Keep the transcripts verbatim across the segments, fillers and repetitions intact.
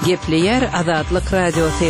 Gepleyer Azatlyk Radiosu.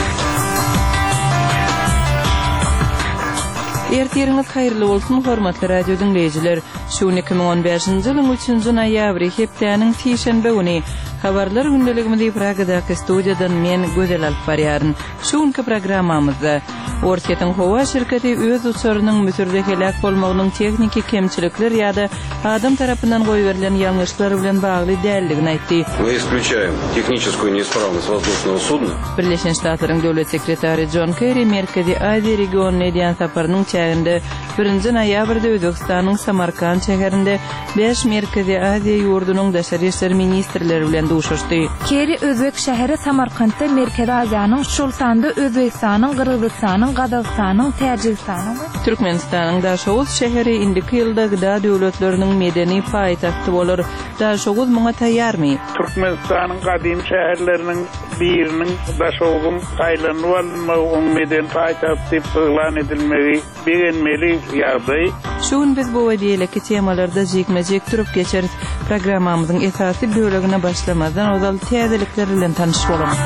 Ertiriniz hayırlı olsun hormatly radio dinleyijiler. Şu iki bin on beşinji ýylyň üçünji noýabry hepdeniň tişenbe güni habarlar gündeligimizi Pragadaky studiýadan men Gözel alyp barýaryn. Şuňky programmamyzda Ortiýetiň Howa şirketi öz uçurynyň mütürde helak bolmagynyň tekniki kemçilikleri ýa-da adam tarapyndan goýberilen ýalňyşlar bilen bagly däldigini aýtdy. Мы исключаем техническую неисправность воздушного судна. Birleşen Ştatlaryň döwlet sekretary John Kerry Merkezi Aziýa regionuny edýän saparynyň çäginde birinji noýabrda Özbekistanyň Samarkand şäherinde beş Merkezi Aziýa ýurdunyň daşary işler ministrleri bilen duşuşdy. Kerry Özbek şäheri Samarkandda Merkezi Aziýanyň şol sanda Özbekistanyň, Gyrgyzstanyň, Gazakstanyň, Täjikistanyň, Türkmenistanyň Daşoğuz şäheri indiki ýylda gyda döwletleriniň medeni paýtagty bolar. Daşoğuz muňa taýýarmy? Türkmenistanyň gadim şäherleriniň biriniň Daşoğuň taýlanyp alınmagy medeni paýtagty diýip elan edilmegi beğenmeli ýagdaý. Şuň biz bu wediýeleki temalarda jekmejek turup geçeriz. Programmamyzyň esasy bölegine başlamazdan ozal täzelikler bilen tanyşyp bolamyz.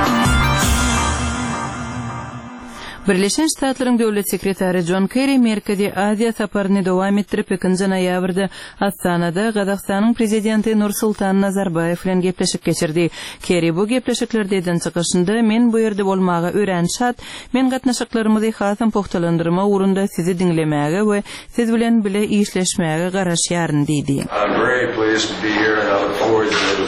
Birleşen Ştatlaryň döwlet sekretary John Kerry Merkezi Aziýa saparyny dowam etdirip ikinji noýabrda Astanada Gazakstanyň prezidenti Nursultan Nazarbayew bilen gepleşik geçirdi. Kerry bu gepleşiklerde eden çykyşynda men bu ýerde bolmaga öýrenşat, men gatnaşyklarymyzy hasam pogtalandyrma urunda sizi dinlemäge we siz bilen bile işleşmäge garaşýaryn diýdi. I'm very pleased to be here and I look forward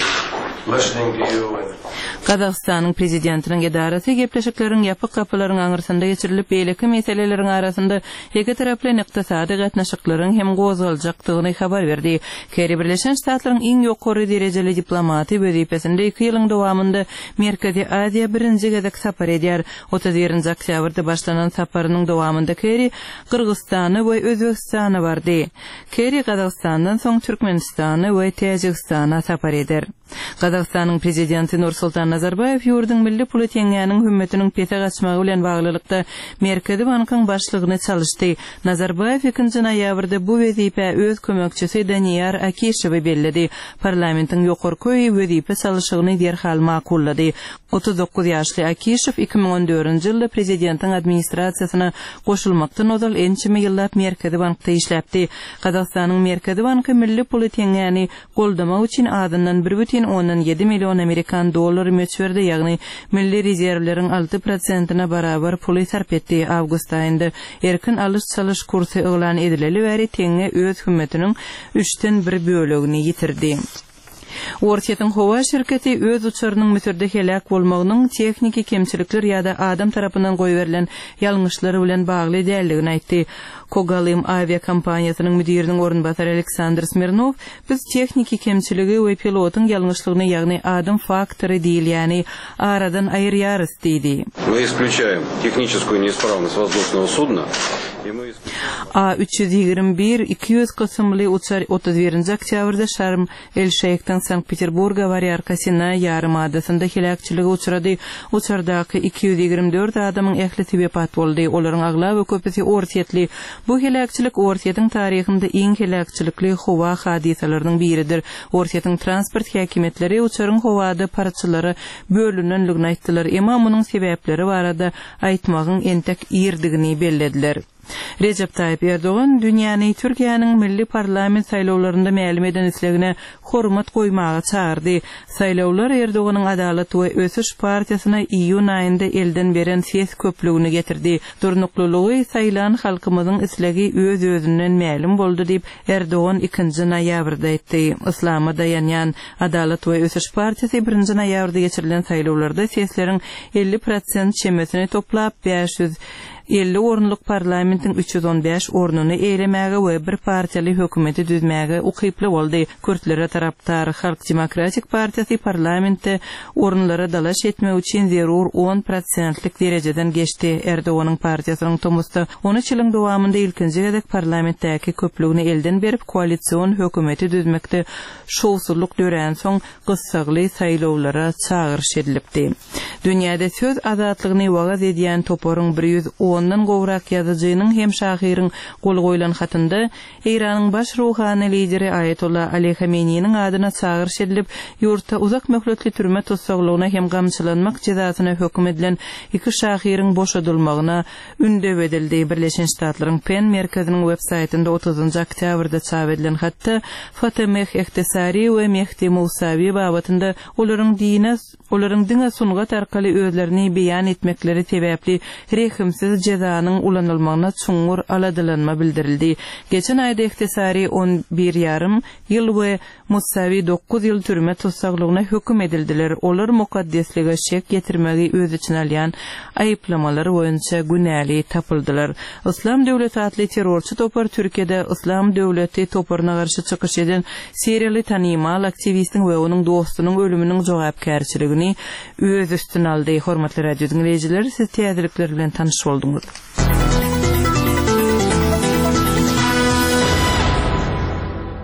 to listening to you. Gazakstanyň prezidentiniň edarasy gepleşiklerin ýapyk kapylaryň aňyrsynda geçirilip beýleki meseleleriň arasynda iki taraply ykdysady gatnaşyklaryň hem gozaljakdygyny habar berdi. Kerry Birleşen Ştatlaryň iň ýokary derejeli diplomaty wezipesinde iki ýylyň dowamında Merkezi Aziýa birinji gezek sapar edýär. otuz birinji oktýabrda başlanan saparynyň dowamında Kerry Kyrgyzstany we Özbekistany bardy. Kerry Gazakstandan soň Türkmenistany we Täjikistana sapar eder. Gazakstanyň prezidenti Nursultan Nazarbayew ýurdun milli politiýanyň hümmetiniň pete gaçmagy bilen baglylykda Merkezi bankyň başlygyny çalyşdy. Nazarbayew ikinji noýabrda bu wezipe öz kömekçisi Danyar Akishewi belledi. Parlamentiň ýokarky wezipe çalyşygyny derhal makullady. otuz dokuz ýaşly Akishew iki bin on dördünji ýylda prezidentiň administrasiýasyna goşulmakdan ozal ençimi ýyllap Merkezi bankda işläpdi. Gazakstanyň Merkezi banky milli politiýanyny goldamak üçin adyndan bir butun on yedi million Amerikan dollary möçberdi, ýagny milli rezerwleriň alty prosentina barabar puly sarp etdi. Awgust aýynda erkin alış çalyş kursy elan edileli bäri teňe öz hümmetiniň üçten bir bölegini ýitirdi. Ortiýetiň Howa şirketi öz uçurynyň mütürde helak bolmagynyň tekniki kemçilikleri ýa-da adam tarapyndan goýberilen ýalňyşlary bilen bagly däldigini aýtdy. Kogalim avia kompaniýasynyň müdiriniň orunbasary Aleksandr Smirnov, biz tekniki kemçiligi we pilotyň ýalňyşlygyny, ýagny adam faktory diýil, ýani aradan aýyrýarys diýdi. Мы исключаем техническую неисправность воздушного судна. A üç yüz ýygrimi bir iki yüz kysymly uçar otuz birinji oktýabrda Şarm el-Şeyhden Sankt-Peterburga Varyarkasina ýarımadasynda helakçylyga uçrady. Uçardaky iki yüz ýygrimi dört adamyň ähli sebäpat boldy. Olaryň agla we köpüsi ortiýetli. Bu helakçylyk ortiýetiň taryhynda iň helakçylykly howa hadisalarynyň biridir. Ortiýetiň transport häkimetleri uçaryň howada parçalary bölünenligini aýtdylar. Emma munyň sebäpleri barada aýtmagyň entek ýerdigini bellediler. Recep Tayyip Erdoğan dünýäni Türkiýanyň milli parlament saýlawlarynda mälim eden islegine hormat goýmagy çağırdy. Saýlawlar Erdoğanyň Adalet we Ösüş partiýasyna iýun aýynda elden beren ses köpligini getirdi. Durnuklulygy saýlan halkymyzyň islegi öz özünden mälim boldy diýip Erdoğan ikinji noýabrda aýtdy. Islama dayanýan Adalet we Ösüş partiýasy birinji noýabrda geçirilen saýlawlarda sesleriň elli prosent çemesini toplap beş yüz elli orunluk parlamentin üç yüz on beş ornuny eýlemäge we bir partiýaly hökümeti düzmäge ukyply boldy. Kürtlere tarapdar Halk Demokratik Partiýasy parlamentde orunlara dalaş etmek üçin zerur on prosentlik derejeden geçdi. Erdoğanyň partiýasynyň tomusda on üç ýylyň dowamında ilkinji gezek parlamentdäki köpligini elden berip koalisiýon hökümeti düzmekde şowsuzluk dören soň gyssagly saýlawlara çağırış edilipdi. Dünýäde söz azatlygyny wagaz edýän toporyň bir yüz on ondan gowrak ýazyjynyň hem şahyryň gol goýulan hatynda Iranyň baş ruhany lideri Ayetullah Ali Khamenei'niň adyna çağırış edilip ýurtda uzak möhletli türme tutsaglygyna hem gamçylanmak cezasyna hökm edilen iki şahyryň boşadylmagyna ündep edildi. Birleşen Ştatlaryň Penn merkeziniň web saýtynda otuzynjy oktýabrda çap edilen hatda Fatime Ihtisari we Mehdi Musawi babatynda olaryň dine olaryň dine sungat arkaly özlerini beýan etmekleri sebäpli rehimsiz cezanyň ulanylmagyna çuňur aladylanma bildirildi. Geçen aýda Ihtisari on bir ýarym ýyl we Musawi dokuz ýyl türme tutsaglygyna hökm edildiler. Olar mukaddeslige şek getirmegi öz içine alýan aýyplamalar boýunça günäli tapyldylar. İslam Döwleti atly terrorçy topar Türkiýede İslam Döwleti toparyna garşy çykyş eden Siriýaly tanymal aktivistiň we onuň dostunyň ölüminiň jogapkärçiligini öz üstüne aldy. Hormatly radio dinleýijiler, siz täzelikler bilen tanyş bolduňyz.